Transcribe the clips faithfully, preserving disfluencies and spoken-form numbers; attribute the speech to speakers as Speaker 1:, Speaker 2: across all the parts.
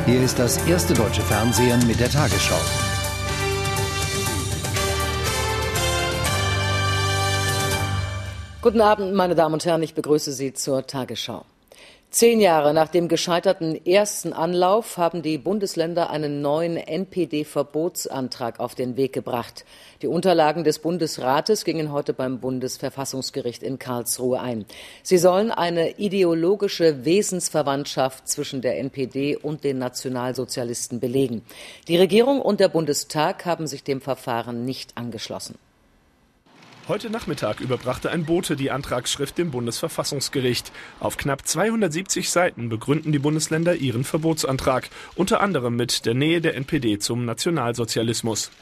Speaker 1: Hier ist das erste deutsche Fernsehen mit der Tagesschau.
Speaker 2: Guten Abend, meine Damen und Herren, ich begrüße Sie zur Tagesschau. Zehn Jahre nach dem gescheiterten ersten Anlauf haben die Bundesländer einen neuen N P D-Verbotsantrag auf den Weg gebracht. Die Unterlagen des Bundesrates gingen heute beim Bundesverfassungsgericht in Karlsruhe ein. Sie sollen eine ideologische Wesensverwandtschaft zwischen der N P D und den Nationalsozialisten belegen. Die Regierung und der Bundestag haben sich dem Verfahren nicht angeschlossen.
Speaker 3: Heute Nachmittag überbrachte ein Bote die Antragsschrift dem Bundesverfassungsgericht. Auf knapp zweihundertsiebzig Seiten begründen die Bundesländer ihren Verbotsantrag, unter anderem mit der Nähe der N P D zum Nationalsozialismus.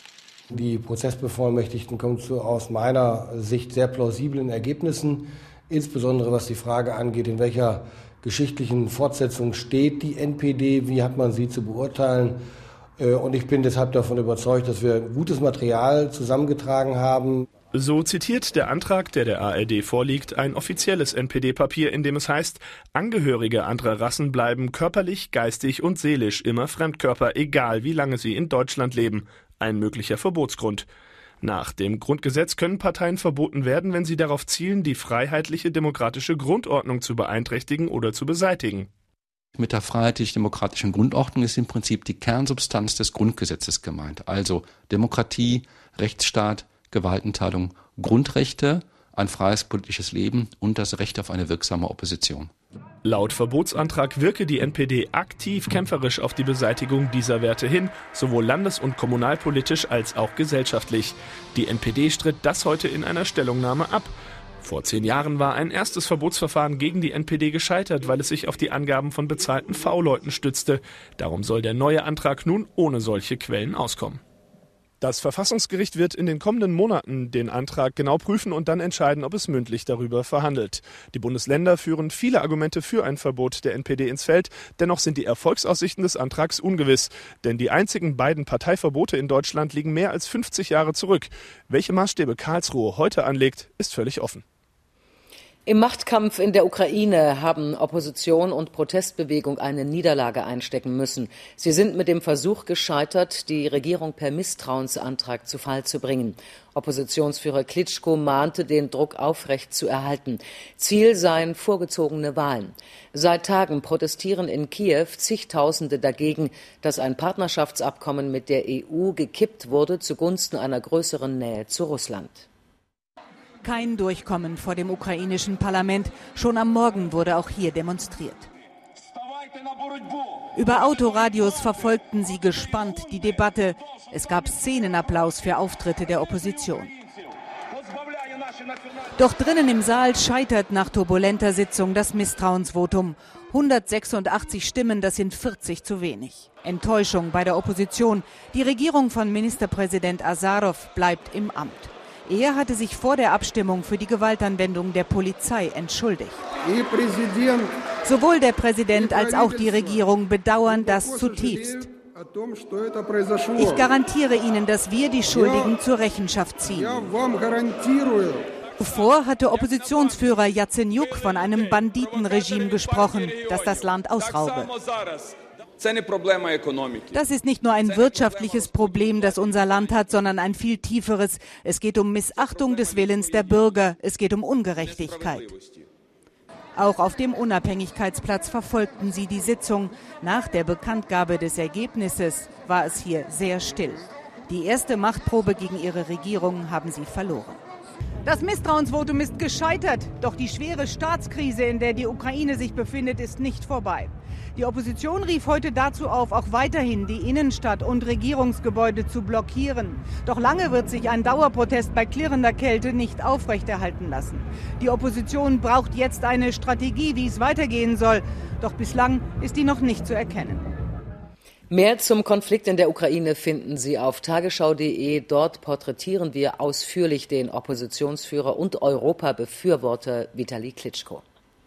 Speaker 4: Die Prozessbevollmächtigten kommen zu aus meiner Sicht sehr plausiblen Ergebnissen, insbesondere was die Frage angeht, in welcher geschichtlichen Fortsetzung steht die N P D, wie hat man sie zu beurteilen. Und ich bin deshalb davon überzeugt, dass wir gutes Material zusammengetragen haben.
Speaker 3: So zitiert der Antrag, der der A R D vorliegt, ein offizielles N P D-Papier, in dem es heißt, Angehörige anderer Rassen bleiben körperlich, geistig und seelisch immer Fremdkörper, egal wie lange sie in Deutschland leben. Ein möglicher Verbotsgrund. Nach dem Grundgesetz können Parteien verboten werden, wenn sie darauf zielen, die freiheitliche demokratische Grundordnung zu beeinträchtigen oder zu beseitigen.
Speaker 5: Mit der freiheitlich-demokratischen Grundordnung ist im Prinzip die Kernsubstanz des Grundgesetzes gemeint. Also Demokratie, Rechtsstaat, Gewaltenteilung, Grundrechte, ein freies politisches Leben und das Recht auf eine wirksame Opposition.
Speaker 3: Laut Verbotsantrag wirke die N P D aktiv kämpferisch auf die Beseitigung dieser Werte hin, sowohl landes- und kommunalpolitisch als auch gesellschaftlich. Die N P D stritt das heute in einer Stellungnahme ab. Vor zehn Jahren war ein erstes Verbotsverfahren gegen die N P D gescheitert, weil es sich auf die Angaben von bezahlten V-Leuten stützte. Darum soll der neue Antrag nun ohne solche Quellen auskommen. Das Verfassungsgericht wird in den kommenden Monaten den Antrag genau prüfen und dann entscheiden, ob es mündlich darüber verhandelt. Die Bundesländer führen viele Argumente für ein Verbot der N P D ins Feld. Dennoch sind die Erfolgsaussichten des Antrags ungewiss. Denn die einzigen beiden Parteiverbote in Deutschland liegen mehr als fünfzig Jahre zurück. Welche Maßstäbe Karlsruhe heute anlegt, ist völlig offen.
Speaker 2: Im Machtkampf in der Ukraine haben Opposition und Protestbewegung eine Niederlage einstecken müssen. Sie sind mit dem Versuch gescheitert, die Regierung per Misstrauensantrag zu Fall zu bringen. Oppositionsführer Klitschko mahnte, den Druck aufrecht zu erhalten. Ziel seien vorgezogene Wahlen. Seit Tagen protestieren in Kiew zigtausende dagegen, dass ein Partnerschaftsabkommen mit der E U gekippt wurde zugunsten einer größeren Nähe zu Russland.
Speaker 6: Kein Durchkommen vor dem ukrainischen Parlament. Schon am Morgen wurde auch hier demonstriert. Über Autoradios verfolgten sie gespannt die Debatte. Es gab Szenenapplaus für Auftritte der Opposition. Doch drinnen im Saal scheitert nach turbulenter Sitzung das Misstrauensvotum. hundertsechsundachtzig Stimmen, das sind vierzig zu wenig. Enttäuschung bei der Opposition. Die Regierung von Ministerpräsident Asarow bleibt im Amt. Er hatte sich vor der Abstimmung für die Gewaltanwendung der Polizei entschuldigt. Sowohl der Präsident als auch die Regierung bedauern das zutiefst. Ich garantiere Ihnen, dass wir die Schuldigen zur Rechenschaft ziehen. Zuvor hatte Oppositionsführer Jazenjuk von einem Banditenregime gesprochen, das das Land ausraube. Das ist nicht nur ein wirtschaftliches Problem, das unser Land hat, sondern ein viel tieferes. Es geht um Missachtung des Willens der Bürger. Es geht um Ungerechtigkeit. Auch auf dem Unabhängigkeitsplatz verfolgten sie die Sitzung. Nach der Bekanntgabe des Ergebnisses war es hier sehr still. Die erste Machtprobe gegen ihre Regierung haben sie verloren. Das Misstrauensvotum ist gescheitert, doch die schwere Staatskrise, in der die Ukraine sich befindet, ist nicht vorbei. Die Opposition rief heute dazu auf, auch weiterhin die Innenstadt und Regierungsgebäude zu blockieren. Doch lange wird sich ein Dauerprotest bei klirrender Kälte nicht aufrechterhalten lassen. Die Opposition braucht jetzt eine Strategie, wie es weitergehen soll. Doch bislang ist die noch nicht zu erkennen.
Speaker 2: Mehr zum Konflikt in der Ukraine finden Sie auf tagesschau punkt de. Dort porträtieren wir ausführlich den Oppositionsführer und Europabefürworter Vitali Klitschko.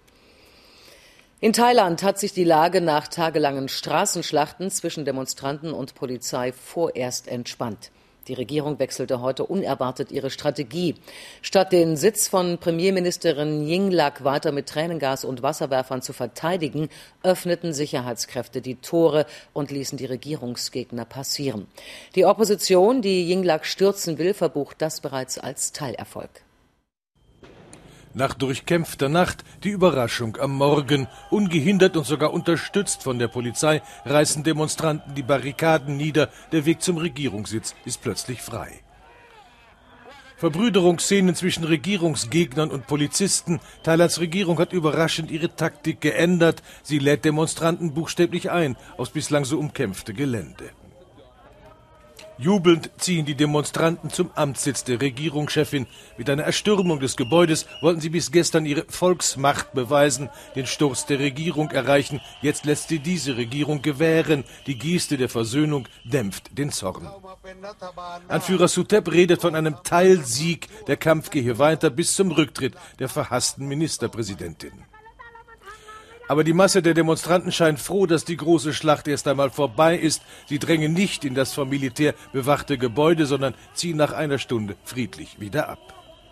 Speaker 2: In Thailand hat sich die Lage nach tagelangen Straßenschlachten zwischen Demonstranten und Polizei vorerst entspannt. Die Regierung wechselte heute unerwartet ihre Strategie. Statt den Sitz von Premierministerin Yingluck weiter mit Tränengas und Wasserwerfern zu verteidigen, öffneten Sicherheitskräfte die Tore und ließen die Regierungsgegner passieren. Die Opposition, die Yingluck stürzen will, verbucht das bereits als Teilerfolg.
Speaker 7: Nach durchkämpfter Nacht die Überraschung am Morgen. Ungehindert und sogar unterstützt von der Polizei reißen Demonstranten die Barrikaden nieder. Der Weg zum Regierungssitz ist plötzlich frei. Verbrüderungsszenen zwischen Regierungsgegnern und Polizisten. Thailands Regierung hat überraschend ihre Taktik geändert. Sie lädt Demonstranten buchstäblich ein aufs bislang so umkämpfte Gelände. Jubelnd ziehen die Demonstranten zum Amtssitz der Regierungschefin. Mit einer Erstürmung des Gebäudes wollten sie bis gestern ihre Volksmacht beweisen, den Sturz der Regierung erreichen. Jetzt lässt sie diese Regierung gewähren. Die Geste der Versöhnung dämpft den Zorn. Anführer Suthep redet von einem Teilsieg. Der Kampf gehe weiter bis zum Rücktritt der verhassten Ministerpräsidentin. Aber die Masse der Demonstranten scheint froh, dass die große Schlacht erst einmal vorbei ist. Sie drängen nicht in das vom Militär bewachte Gebäude, sondern ziehen nach einer Stunde friedlich wieder ab.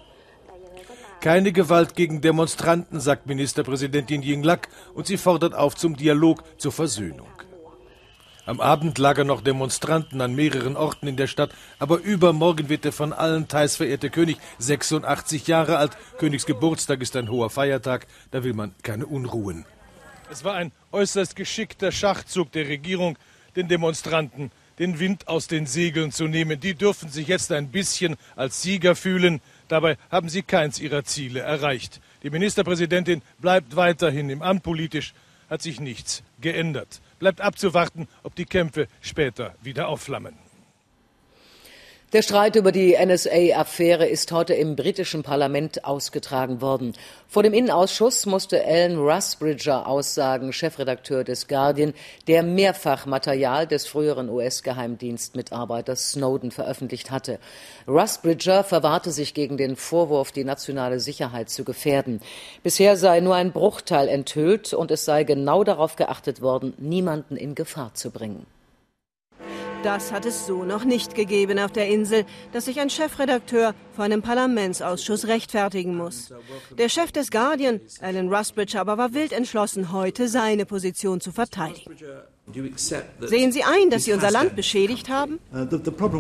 Speaker 7: Keine Gewalt gegen Demonstranten, sagt Ministerpräsidentin Yingluck, und sie fordert auf zum Dialog, zur Versöhnung. Am Abend lagern noch Demonstranten an mehreren Orten in der Stadt, aber übermorgen wird der von allen Thais verehrte König sechsundachtzig Jahre alt. Königs Geburtstag ist ein hoher Feiertag, da will man keine Unruhen. Es war ein äußerst geschickter Schachzug der Regierung, den Demonstranten den Wind aus den Segeln zu nehmen. Die dürfen sich jetzt ein bisschen als Sieger fühlen. Dabei haben sie keins ihrer Ziele erreicht. Die Ministerpräsidentin bleibt weiterhin im Amt. Politisch hat sich nichts geändert. Bleibt abzuwarten, ob die Kämpfe später wieder aufflammen.
Speaker 2: Der Streit über die N S A-Affäre ist heute im britischen Parlament ausgetragen worden. Vor dem Innenausschuss musste Alan Rusbridger aussagen, Chefredakteur des Guardian, der mehrfach Material des früheren U S-Geheimdienstmitarbeiters Snowden veröffentlicht hatte. Rusbridger verwahrte sich gegen den Vorwurf, die nationale Sicherheit zu gefährden. Bisher sei nur ein Bruchteil enthüllt und es sei genau darauf geachtet worden, niemanden in Gefahr zu bringen.
Speaker 8: Das hat es so noch nicht gegeben auf der Insel, dass sich ein Chefredakteur vor einem Parlamentsausschuss rechtfertigen muss. Der Chef des Guardian, Alan Rusbridger, aber war wild entschlossen, heute seine Position zu verteidigen. Sehen Sie ein, dass Sie unser Land beschädigt haben? Nein,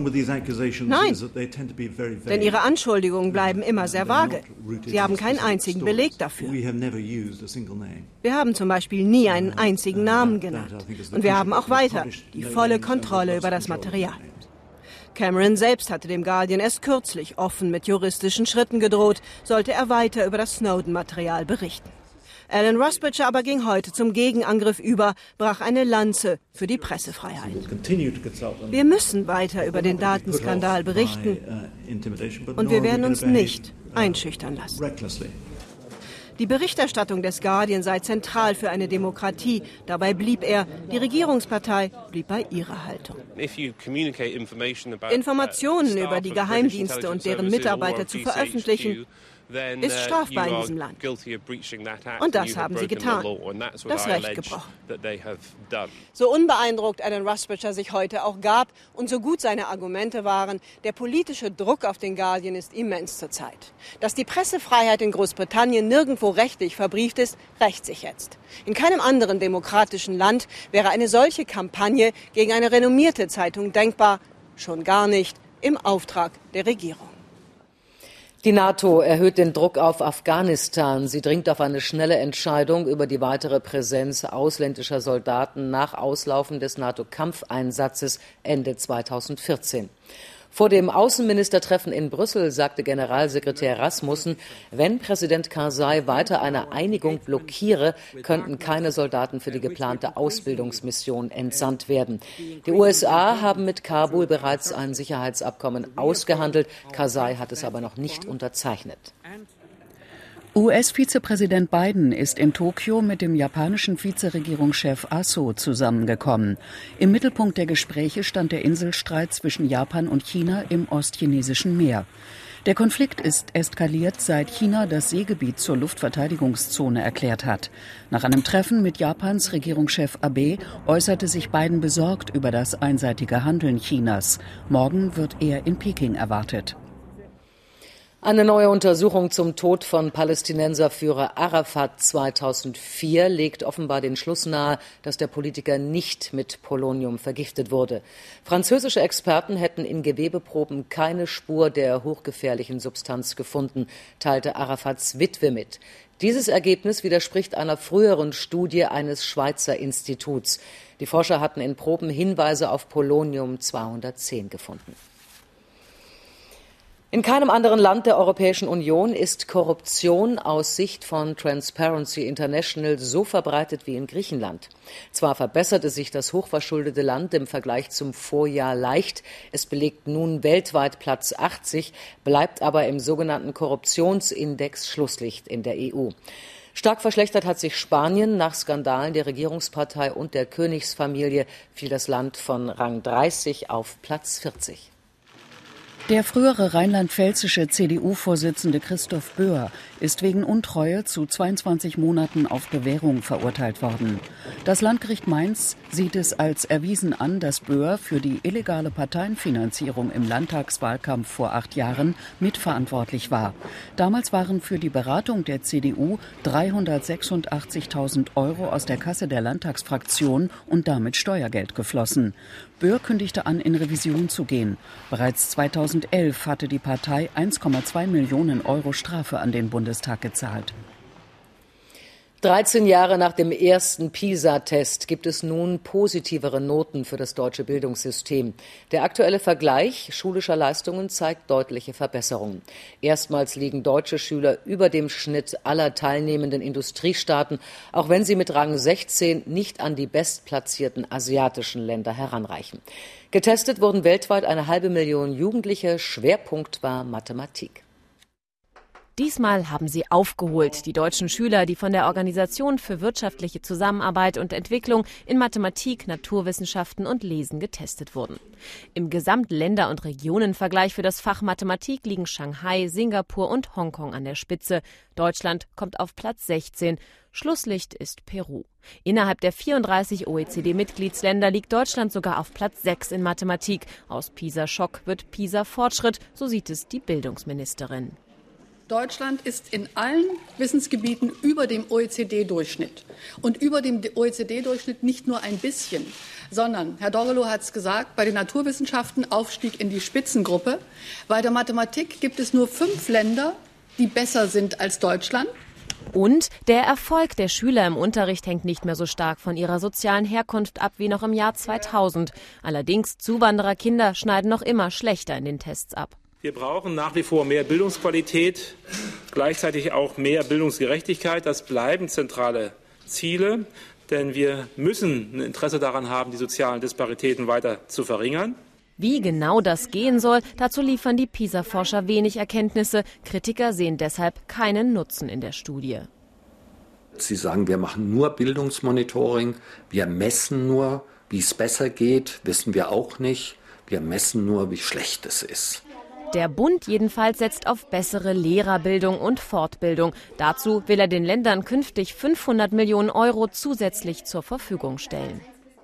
Speaker 8: denn Ihre Anschuldigungen bleiben immer sehr vage. Sie haben keinen einzigen Beleg dafür. Wir haben zum Beispiel nie einen einzigen Namen genannt. Und wir haben auch weiter die volle Kontrolle über das Material. Cameron selbst hatte dem Guardian erst kürzlich offen mit juristischen Schritten gedroht, sollte er weiter über das Snowden-Material berichten. Alan Rusbridger aber ging heute zum Gegenangriff über, brach eine Lanze für die Pressefreiheit. Wir müssen weiter über den Datenskandal berichten und wir werden uns nicht einschüchtern lassen. Die Berichterstattung des Guardian sei zentral für eine Demokratie. Dabei blieb er, die Regierungspartei blieb bei ihrer Haltung. Informationen über die Geheimdienste und deren Mitarbeiter zu veröffentlichen, ist strafbar in diesem Land. Und das haben sie getan. Das Recht gebrochen. So unbeeindruckt Alan Rusbridger sich heute auch gab und so gut seine Argumente waren, der politische Druck auf den Guardian ist immens zurzeit. Dass die Pressefreiheit in Großbritannien nirgendwo rechtlich verbrieft ist, rächt sich jetzt. In keinem anderen demokratischen Land wäre eine solche Kampagne gegen eine renommierte Zeitung denkbar, schon gar nicht im Auftrag der Regierung.
Speaker 2: Die NATO erhöht den Druck auf Afghanistan. Sie dringt auf eine schnelle Entscheidung über die weitere Präsenz ausländischer Soldaten nach Auslaufen des NATO-Kampfeinsatzes Ende zweitausendvierzehn. Vor dem Außenministertreffen in Brüssel sagte Generalsekretär Rasmussen, wenn Präsident Karzai weiter eine Einigung blockiere, könnten keine Soldaten für die geplante Ausbildungsmission entsandt werden. Die U S A haben mit Kabul bereits ein Sicherheitsabkommen ausgehandelt. Karzai hat es aber noch nicht unterzeichnet.
Speaker 9: U S-Vizepräsident Biden ist in Tokio mit dem japanischen Vizeregierungschef Aso zusammengekommen. Im Mittelpunkt der Gespräche stand der Inselstreit zwischen Japan und China im ostchinesischen Meer. Der Konflikt ist eskaliert, seit China das Seegebiet zur Luftverteidigungszone erklärt hat. Nach einem Treffen mit Japans Regierungschef Abe äußerte sich Biden besorgt über das einseitige Handeln Chinas. Morgen wird er in Peking erwartet.
Speaker 2: Eine neue Untersuchung zum Tod von Palästinenserführer Arafat zweitausendvier legt offenbar den Schluss nahe, dass der Politiker nicht mit Polonium vergiftet wurde. Französische Experten hätten in Gewebeproben keine Spur der hochgefährlichen Substanz gefunden, teilte Arafats Witwe mit. Dieses Ergebnis widerspricht einer früheren Studie eines Schweizer Instituts. Die Forscher hatten in Proben Hinweise auf Polonium zweihundertzehn gefunden. In keinem anderen Land der Europäischen Union ist Korruption aus Sicht von Transparency International so verbreitet wie in Griechenland. Zwar verbesserte sich das hochverschuldete Land im Vergleich zum Vorjahr leicht, es belegt nun weltweit Platz achtzig, bleibt aber im sogenannten Korruptionsindex Schlusslicht in der E U. Stark verschlechtert hat sich Spanien. Nach Skandalen der Regierungspartei und der Königsfamilie fiel das Land von Rang dreißig auf Platz vierzig.
Speaker 9: Der frühere rheinland-pfälzische C D U-Vorsitzende Christoph Böhr ist wegen Untreue zu zweiundzwanzig Monaten auf Bewährung verurteilt worden. Das Landgericht Mainz sieht es als erwiesen an, dass Böhr für die illegale Parteienfinanzierung im Landtagswahlkampf vor acht Jahren mitverantwortlich war. Damals waren für die Beratung der C D U dreihundertsechsundachtzigtausend Euro aus der Kasse der Landtagsfraktion und damit Steuergeld geflossen. Böhr kündigte an, in Revision zu gehen. Bereits zweitausendelf hatte die Partei eins Komma zwei Millionen Euro Strafe an den Bundestag gezahlt.
Speaker 2: dreizehn Jahre nach dem ersten PISA-Test gibt es nun positivere Noten für das deutsche Bildungssystem. Der aktuelle Vergleich schulischer Leistungen zeigt deutliche Verbesserungen. Erstmals liegen deutsche Schüler über dem Schnitt aller teilnehmenden Industriestaaten, auch wenn sie mit Rang sechzehn nicht an die bestplatzierten asiatischen Länder heranreichen. Getestet wurden weltweit eine halbe Million Jugendliche. Schwerpunkt war Mathematik.
Speaker 10: Diesmal haben sie aufgeholt, die deutschen Schüler, die von der Organisation für wirtschaftliche Zusammenarbeit und Entwicklung in Mathematik, Naturwissenschaften und Lesen getestet wurden. Im Gesamtländer- und Regionenvergleich für das Fach Mathematik liegen Shanghai, Singapur und Hongkong an der Spitze. Deutschland kommt auf Platz sechzehn. Schlusslicht ist Peru. Innerhalb der vierunddreißig O E C D-Mitgliedsländer liegt Deutschland sogar auf Platz sechs in Mathematik. Aus PISA-Schock wird PISA-Fortschritt, so sieht es die Bildungsministerin.
Speaker 11: Deutschland ist in allen Wissensgebieten über dem O E C D-Durchschnitt. Und über dem O E C D-Durchschnitt nicht nur ein bisschen, sondern, Herr Dorgelow hat es gesagt, bei den Naturwissenschaften Aufstieg in die Spitzengruppe. Bei der Mathematik gibt es nur fünf Länder, die besser sind als Deutschland.
Speaker 10: Und der Erfolg der Schüler im Unterricht hängt nicht mehr so stark von ihrer sozialen Herkunft ab wie noch im Jahr zweitausend. Allerdings, Zuwandererkinder schneiden noch immer schlechter in den Tests ab.
Speaker 12: Wir brauchen nach wie vor mehr Bildungsqualität, gleichzeitig auch mehr Bildungsgerechtigkeit. Das bleiben zentrale Ziele, denn wir müssen ein Interesse daran haben, die sozialen Disparitäten weiter zu verringern.
Speaker 10: Wie genau das gehen soll, dazu liefern die PISA-Forscher wenig Erkenntnisse. Kritiker sehen deshalb keinen Nutzen in der Studie.
Speaker 13: Sie sagen, wir machen nur Bildungsmonitoring, wir messen nur, wie es besser geht, wissen wir auch nicht. Wir messen nur, wie schlecht es ist.
Speaker 10: Der Bund jedenfalls setzt auf bessere Lehrerbildung und Fortbildung. Dazu will er den Ländern künftig fünfhundert Millionen Euro zusätzlich zur Verfügung stellen.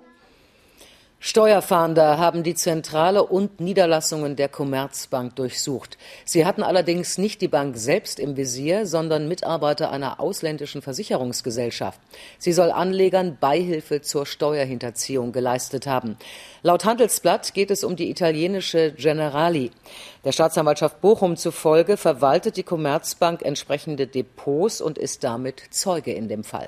Speaker 2: Steuerfahnder haben die Zentrale und Niederlassungen der Commerzbank durchsucht. Sie hatten allerdings nicht die Bank selbst im Visier, sondern Mitarbeiter einer ausländischen Versicherungsgesellschaft. Sie soll Anlegern Beihilfe zur Steuerhinterziehung geleistet haben. Laut Handelsblatt geht es um die italienische Generali. Der Staatsanwaltschaft Bochum zufolge verwaltet die Commerzbank entsprechende Depots und ist damit Zeuge in dem Fall.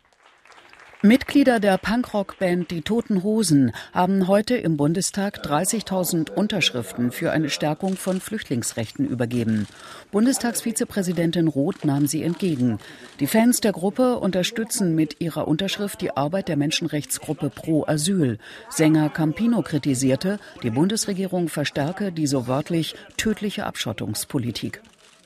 Speaker 9: Mitglieder der Punkrock-Band Die Toten Hosen haben heute im Bundestag dreißigtausend Unterschriften für eine Stärkung von Flüchtlingsrechten übergeben. Bundestagsvizepräsidentin Roth nahm sie entgegen. Die Fans der Gruppe unterstützen mit ihrer Unterschrift die Arbeit der Menschenrechtsgruppe Pro Asyl. Sänger Campino kritisierte, die Bundesregierung verstärke die so wörtlich tödliche Abschottungspolitik.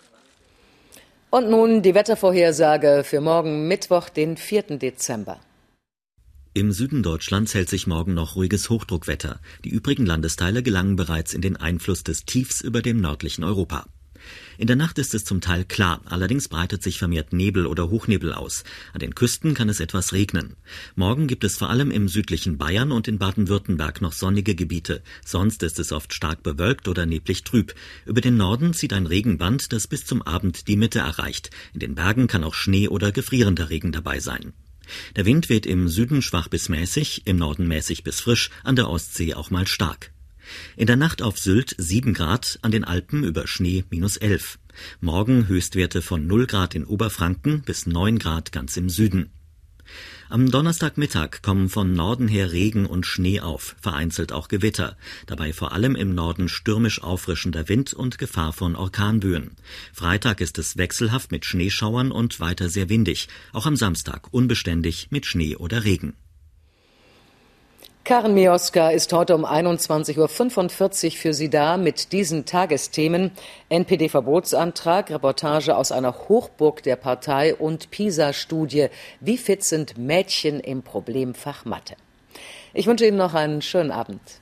Speaker 2: Und nun die Wettervorhersage für morgen Mittwoch, den vierten Dezember.
Speaker 14: Im Süden Deutschlands hält sich morgen noch ruhiges Hochdruckwetter. Die übrigen Landesteile gelangen bereits in den Einfluss des Tiefs über dem nördlichen Europa. In der Nacht ist es zum Teil klar, allerdings breitet sich vermehrt Nebel oder Hochnebel aus. An den Küsten kann es etwas regnen. Morgen gibt es vor allem im südlichen Bayern und in Baden-Württemberg noch sonnige Gebiete. Sonst ist es oft stark bewölkt oder neblig trüb. Über den Norden zieht ein Regenband, das bis zum Abend die Mitte erreicht. In den Bergen kann auch Schnee oder gefrierender Regen dabei sein. Der Wind weht im Süden schwach bis mäßig, im Norden mäßig bis frisch, an der Ostsee auch mal stark. In der Nacht auf Sylt sieben Grad, an den Alpen über Schnee minus elf. Morgen Höchstwerte von null Grad in Oberfranken bis neun Grad ganz im Süden. Am Donnerstagmittag kommen von Norden her Regen und Schnee auf, vereinzelt auch Gewitter. Dabei vor allem im Norden stürmisch auffrischender Wind und Gefahr von Orkanböen. Freitag ist es wechselhaft mit Schneeschauern und weiter sehr windig. Auch am Samstag unbeständig mit Schnee oder Regen.
Speaker 2: Karen Mioska ist heute um einundzwanzig Uhr fünfundvierzig für Sie da mit diesen Tagesthemen: N P D-Verbotsantrag, Reportage aus einer Hochburg der Partei und PISA-Studie. Wie fit sind Mädchen im Problemfach Mathe? Ich wünsche Ihnen noch einen schönen Abend.